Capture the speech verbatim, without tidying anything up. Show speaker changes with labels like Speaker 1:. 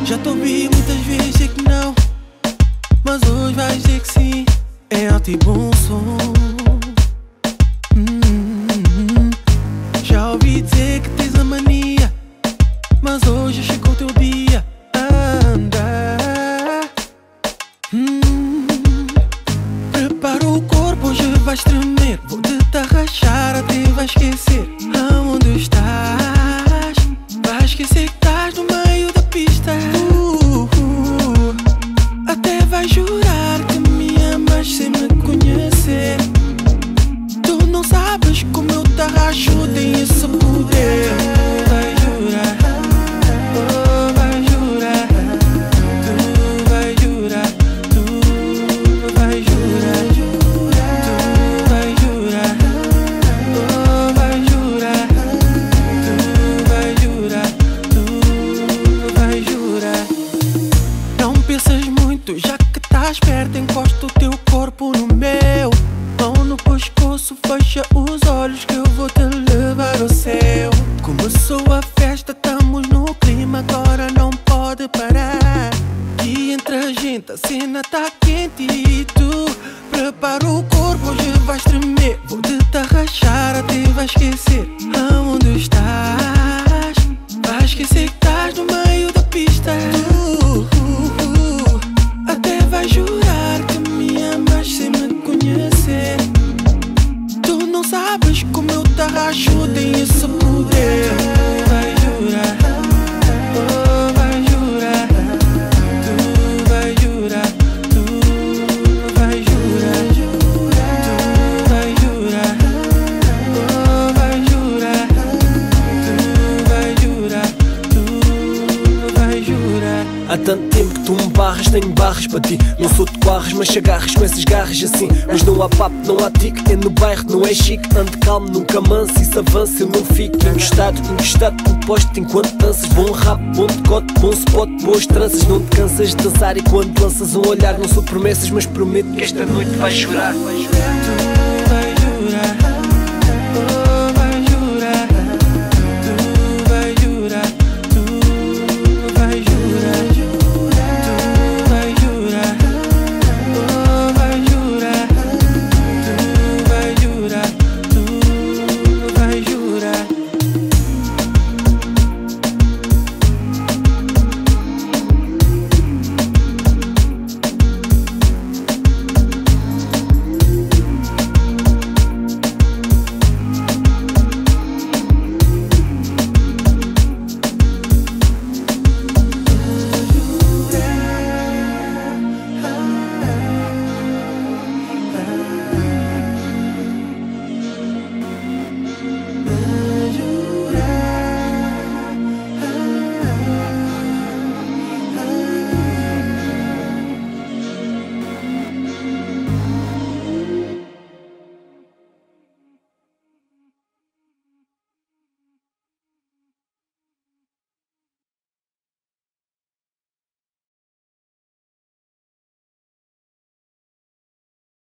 Speaker 1: Já te ouvi muitas vezes dizer que não, mas hoje vais dizer que sim. É alto e bom som. hum, Já ouvi dizer que tens a mania, mas hoje chegou o teu dia. Anda, hum, prepara o corpo, hoje vais tremer. Vou te arrachar até vais esquecer aonde estás. Vais esquecer que estás no meio da pista. uh, uh, Até vais jurar que me amas sem me conhecer. Tu não sabes como eu te arracho, tem esse poder. Vai jurar, oh, vai jurar. Tu vai jurar, tu vai jurar. Tu vai jurar, oh, vai jurar. Tu vai jurar, tu vai jurar. Não pensas muito, já que estás perto, encosta o teu corpo no meu. Mão no pescoço, fecha os olhos que eu vou te levar ao céu. Começou a festa, estamos no clima, agora não pode parar. E entre a gente a cena tá quente e tu prepara o corpo, hoje vais tremer. Vou te arrachar até vais esquecer aonde estás. Vais esquecer que estás no meio da pista. uh, uh, uh, Até vais jurar que me amas sem me conhecer. Tu não sabes como eu te arracho, tem esse poder. Vai jurar, oh, vai jurar. Tu vai jurar, tu vai jurar. Tu vai jurar, oh, vai jurar. Tu vai jurar, tu vai jurar.
Speaker 2: Há tanto tempo que tu me barras, tenho barras para ti. Não sou de quarras, mas te agarras com essas garras assim. Mas não há papo, não há tique, é no bairro, não é chique. Ando calmo, nunca manso, isso avança, eu não fico encostado, encostado, composto enquanto danças. Bom rap, bom decote, bom spot, boas tranças. Não te cansas de dançar e quando lanças um olhar. Não sou de promessas, mas prometo que esta noite vais chorar.